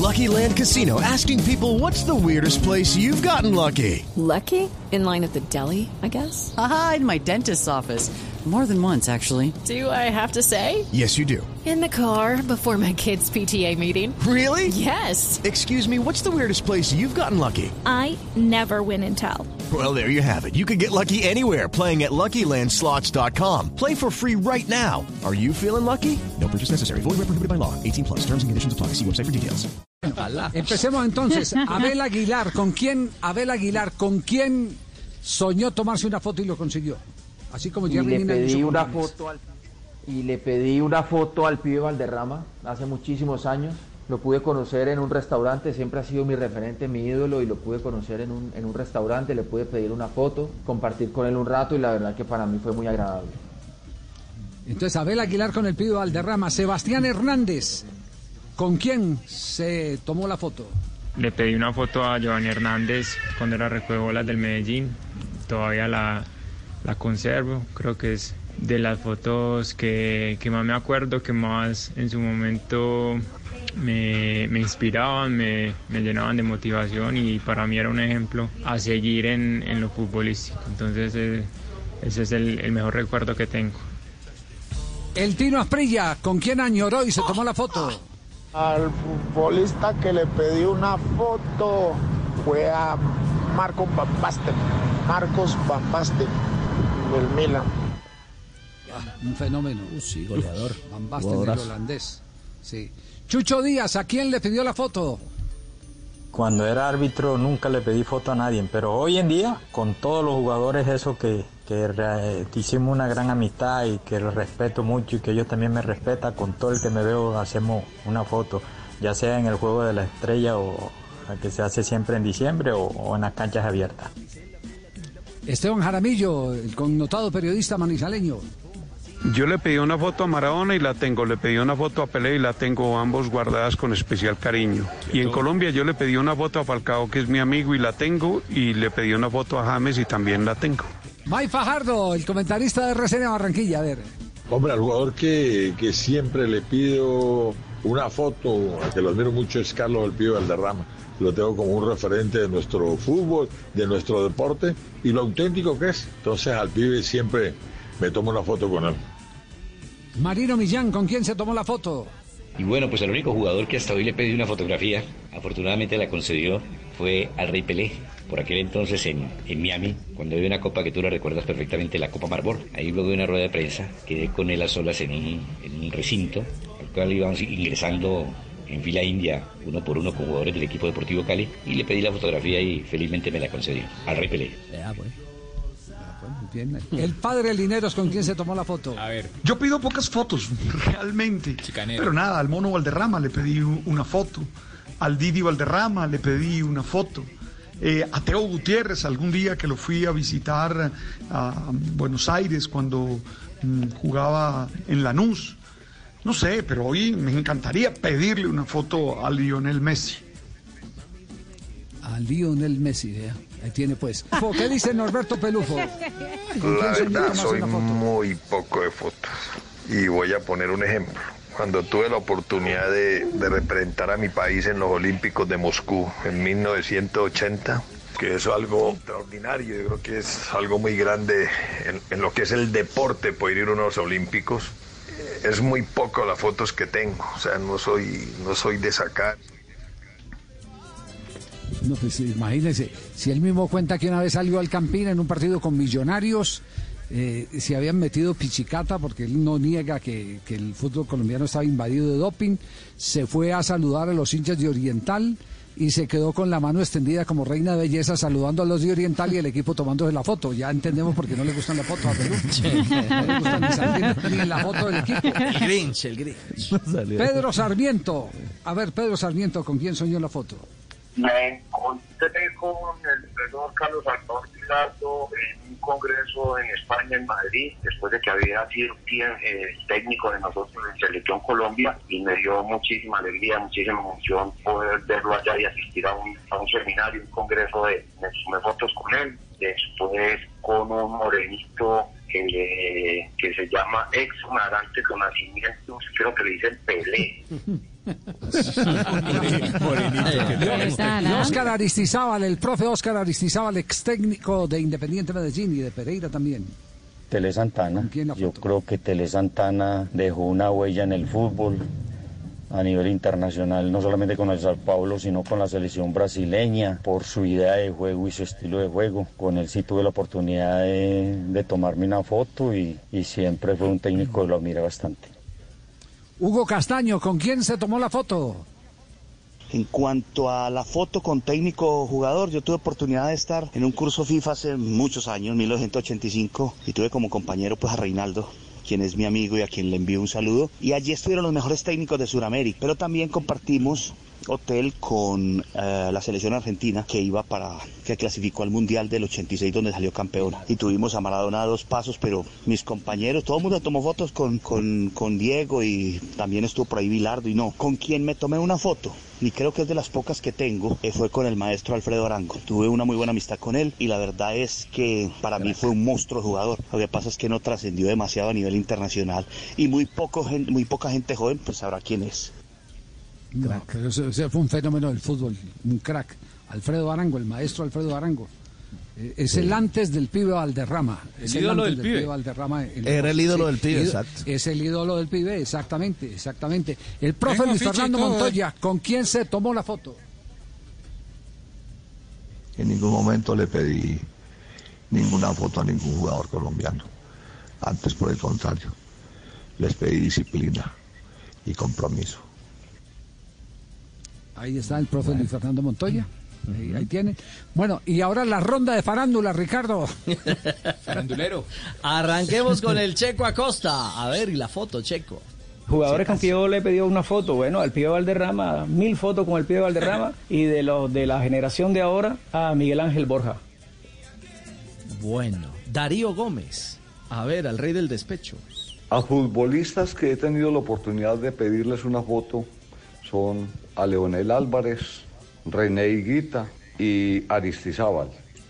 Lucky Land Casino, asking people, what's the weirdest place you've gotten lucky? Lucky? In line at the deli, I guess? Aha, in my dentist's office. More than once, actually. Do I have to say? Yes, you do. In the car before my kids' PTA meeting. Really? Yes. Excuse me, what's the weirdest place you've gotten lucky? I never win and tell. Well, there you have it. You can get lucky anywhere, playing at LuckyLandSlots.com. Play for free right now. Are you feeling lucky? No purchase necessary. Void where prohibited by law. 18+. Terms and conditions apply. See website for details. Empecemos entonces. Abel Aguilar, ¿con quién soñó tomarse una foto y lo consiguió? Así como Jerry Mina hizo con le pedí una foto al pibe Valderrama hace muchísimos años. Lo pude conocer en un restaurante, siempre ha sido mi referente, mi ídolo, y lo pude conocer en un restaurante, le pude pedir una foto, compartir con él un rato, y la verdad que para mí fue muy agradable. Entonces, Abel Aguilar con el pibe Valderrama. Sebastián Hernández, ¿con quién se tomó la foto? Le pedí una foto a Giovanni Hernández cuando era recoge del Medellín, todavía la conservo, creo que es de las fotos que más me acuerdo, que más en su momento me inspiraban, me llenaban de motivación, y para mí era un ejemplo a seguir en lo futbolístico. Entonces ese es el mejor recuerdo que tengo. El Tino Asprilla, ¿con quién añoró y se tomó la foto? Al futbolista que le pedí una foto fue a Marcos Van Basten del Milan. Un fenómeno. Sí, goleador. Van Basten, el holandés. Sí. Chucho Díaz, ¿a quién le pidió la foto? Cuando era árbitro nunca le pedí foto a nadie, pero hoy en día, con todos los jugadores, eso que hicimos una gran amistad y que los respeto mucho y que ellos también me respetan, con todo el que me veo hacemos una foto, ya sea en el Juego de la Estrella o la que se hace siempre en diciembre o en las canchas abiertas. Esteban Jaramillo, el connotado periodista manizaleño. Yo le pedí una foto a Maradona y la tengo, le pedí una foto a Pelé y la tengo, ambos guardadas con especial cariño. Y en Colombia yo le pedí una foto a Falcao, que es mi amigo, y la tengo, y le pedí una foto a James y también la tengo. Mike Fajardo, el comentarista de RCN Barranquilla, a ver. Hombre, al jugador que siempre le pido una foto, a que lo admiro mucho, es Carlos el Pío Valderrama. Lo tengo como un referente de nuestro fútbol, de nuestro deporte y lo auténtico que es. Entonces al pibe siempre me tomo una foto con él. Marino Millán, ¿con quién se tomó la foto? Y bueno, pues el único jugador que hasta hoy le pedí una fotografía, afortunadamente la concedió, fue al Rey Pelé. Por aquel entonces en Miami, cuando había una copa que tú la recuerdas perfectamente, la Copa Marlboro. Ahí luego de una rueda de prensa, quedé con él a solas en un recinto, al cual íbamos ingresando en fila india, uno por uno, con jugadores del equipo deportivo Cali, y le pedí la fotografía y felizmente me la concedió, al Rey Pelé. Bien. El padre Lineros, ¿con quién se tomó la foto? A ver. Yo pido pocas fotos, realmente. Chicanero. Pero nada, al Mono Valderrama le pedí una foto. Al Didi Valderrama le pedí una foto. A Teo Gutiérrez, algún día que lo fui a visitar a Buenos Aires cuando jugaba en Lanús. No sé, pero hoy me encantaría pedirle una foto a Lionel Messi. A Lionel Messi, ahí tiene pues. ¿Qué dice Norberto Pelufo? La verdad, soy muy poco de fotos. Y voy a poner un ejemplo. Cuando tuve la oportunidad de representar a mi país en los Olímpicos de Moscú en 1980, que es algo extraordinario, yo creo que es algo muy grande en lo que es el deporte, poder ir a unos Olímpicos. Es muy poco las fotos que tengo, o sea, no soy de sacar. No, pues imagínese, si él mismo cuenta que una vez salió al Campín en un partido con Millonarios, se habían metido pichicata, porque él no niega que el fútbol colombiano estaba invadido de doping, se fue a saludar a los hinchas de Oriental y se quedó con la mano extendida como reina de belleza saludando a los de Oriental y el equipo tomándose la foto. Ya entendemos por qué no le gustan la foto a Perú. No le gustan ni salir ni en la foto del equipo. El Grinch. Pedro Sarmiento. A ver, Pedro Sarmiento, ¿con quién soñó la foto? Me encontré con el profesor Carlos Salvador Pilato en un congreso en España, en Madrid, después de que había sido técnico de nosotros en Selección Colombia, y me dio muchísima alegría, muchísima emoción poder verlo allá y asistir a un seminario, un congreso me tomé fotos con él, después con un morenito que se llama ex Narante con nacimiento, creo que le dicen Pelé. Y Óscar Aristizábal, el profe Óscar Aristizábal, ex técnico de Independiente Medellín y de Pereira también. Tele Santana, yo creo que Tele Santana dejó una huella en el fútbol a nivel internacional, no solamente con el Sao Paulo, sino con la selección brasileña, por su idea de juego y su estilo de juego. Con él sí tuve la oportunidad de tomarme una foto y siempre fue un técnico que lo admiré bastante. Hugo Castaño, ¿con quién se tomó la foto? En cuanto a la foto con técnico jugador, yo tuve oportunidad de estar en un curso FIFA hace muchos años, 1985, y tuve como compañero pues a Reinaldo, quien es mi amigo y a quien le envío un saludo, y allí estuvieron los mejores técnicos de Sudamérica, pero también compartimos hotel con la selección argentina que clasificó al Mundial del 86 donde salió campeona, y tuvimos a Maradona a 2 pasos, pero mis compañeros, todo el mundo tomó fotos con Diego, y también estuvo por ahí Bilardo, y no, con quien me tomé una foto, y creo que es de las pocas que tengo, fue con el maestro Alfredo Arango. Tuve una muy buena amistad con él y la verdad es que para mí fue un monstruo jugador. Lo que pasa es que no trascendió demasiado a nivel internacional y muy poca gente joven pues sabrá quién es. No, pero ese fue un fenómeno del fútbol, un crack. Alfredo Arango, el maestro Alfredo Arango. Es el antes del pibe Valderrama. El ídolo del pibe. Valderrama, Era el ídolo del pibe, exacto. Es el ídolo del pibe, exactamente. El profe Luis Fernando Montoya, ¿con quién se tomó la foto? En ningún momento le pedí ninguna foto a ningún jugador colombiano. Antes, por el contrario, les pedí disciplina y compromiso. Ahí está el profe Luis Fernando Montoya. Ahí tiene. Bueno, y ahora la ronda de farándula, Ricardo. Farandulero. Arranquemos con el Checo Acosta. A ver, y la foto, Checo. Jugadores con que yo le he pedido una foto, bueno, al pibe Valderrama, 1000 fotos con el pibe Valderrama, y de los de la generación de ahora, a Miguel Ángel Borja. Bueno, Darío Gómez. A ver, al rey del despecho. A futbolistas que he tenido la oportunidad de pedirles una foto son a Leonel Álvarez, René Higuita y Aristizábal.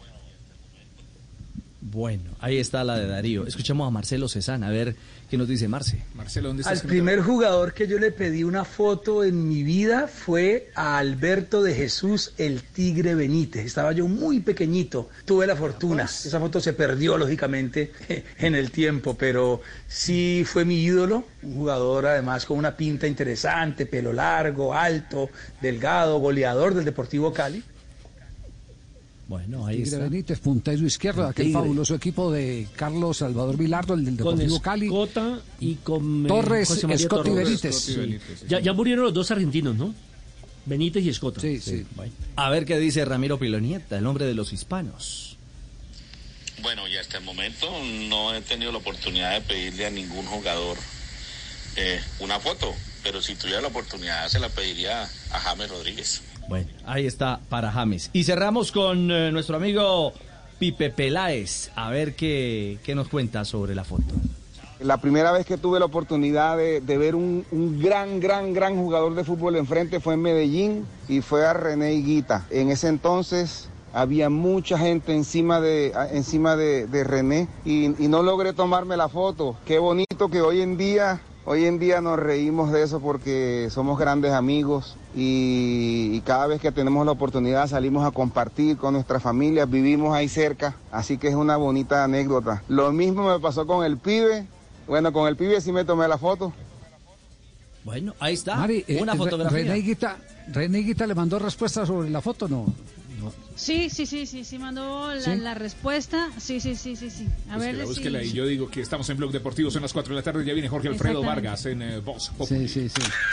Bueno, ahí está la de Darío. Escuchemos a Marcelo Cezán, a ver qué nos dice Marce. Marcelo, ¿dónde está? Al primer jugador que yo le pedí una foto en mi vida fue a Alberto de Jesús, el Tigre Benítez. Estaba yo muy pequeñito, tuve la fortuna. Esa foto se perdió, lógicamente, en el tiempo, pero sí fue mi ídolo. Un jugador, además, con una pinta interesante, pelo largo, alto, delgado, goleador del Deportivo Cali. Bueno, ahí Tigre está. Benítez, puntero izquierdo de aquel fabuloso equipo de Carlos Salvador Vilardo, el del Deportivo Cali. Con Escota y con Torres, Escota y Benítez. Sí. Ya murieron los dos argentinos, ¿no? Benítez y Escota. Sí. Bueno. A ver qué dice Ramiro Pilonieta, el hombre de los hispanos. Bueno, y hasta el momento no he tenido la oportunidad de pedirle a ningún jugador una foto, pero si tuviera la oportunidad se la pediría a James Rodríguez. Bueno, ahí está para James. Y cerramos con nuestro amigo Pipe Peláez. A ver qué nos cuenta sobre la foto. La primera vez que tuve la oportunidad de ver un gran jugador de fútbol enfrente fue en Medellín y fue a René Higuita. En ese entonces había mucha gente encima de René y no logré tomarme la foto. Qué bonito que hoy en día nos reímos de eso porque somos grandes amigos y cada vez que tenemos la oportunidad salimos a compartir con nuestras familias, vivimos ahí cerca, así que es una bonita anécdota. Lo mismo me pasó con el pibe, bueno, con el pibe sí me tomé la foto. Bueno, ahí está, Mari, una fotografía. René Higuita le mandó respuesta sobre la foto, ¿no? Sí, mandó la respuesta. Sí. A ver, búsquela y yo digo que estamos en Blog Deportivo, son las 4 de la tarde, ya viene Jorge Alfredo Vargas en Voz Populi. Sí.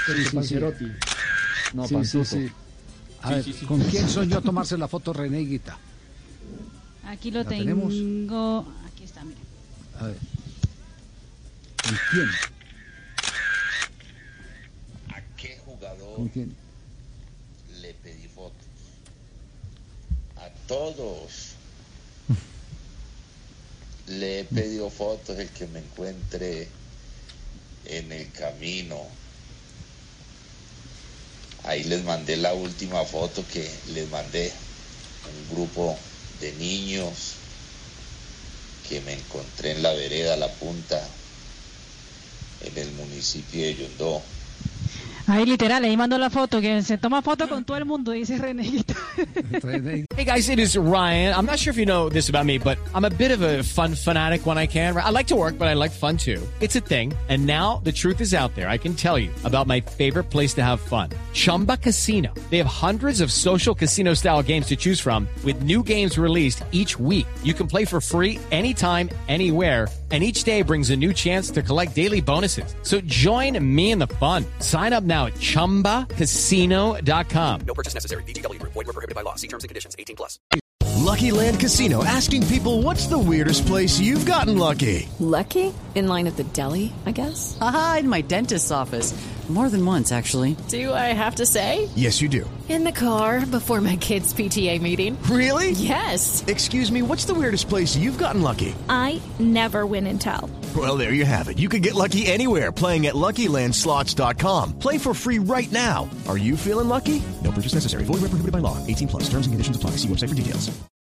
No, sí. A ver, ¿con quién soñó tomarse la foto René Higuita? Aquí lo tengo. ¿Tenemos? Aquí está, mira. A ver. ¿Con quién? ¿A qué jugador ¿Con quién? le pedí fotos? A todos le he pedido fotos, el que me encuentre en el camino. Ahí les mandé la última foto que les mandé, un grupo de niños que me encontré en la vereda La Punta, en el municipio de Yondó. Ahí literal, ahí mandó la foto, que se toma foto con todo el mundo, dice Reneguita. Hey guys, it is Ryan. I'm not sure if you know this about me, but I'm a bit of a fun fanatic when I can. I like to work, but I like fun too. It's a thing. And now the truth is out there. I can tell you about my favorite place to have fun. Chumba Casino. They have hundreds of social casino style games to choose from with new games released each week. You can play for free anytime, anywhere. And each day brings a new chance to collect daily bonuses. So join me in the fun. Sign up now at ChumbaCasino.com. No purchase necessary. VGW Group. Void where prohibited by law. See terms and conditions. 18+. Lucky Land Casino, asking people, what's the weirdest place you've gotten lucky? Lucky? In line at the deli, I guess? Aha, in my dentist's office. More than once, actually. Do I have to say? Yes, you do. In the car before my kids' PTA meeting. Really? Yes. Excuse me, what's the weirdest place you've gotten lucky? I never win and tell. Well, there you have it. You can get lucky anywhere, playing at LuckyLandSlots.com. Play for free right now. Are you feeling lucky? No purchase necessary. Void where prohibited by law. 18+. Terms and conditions apply. See website for details.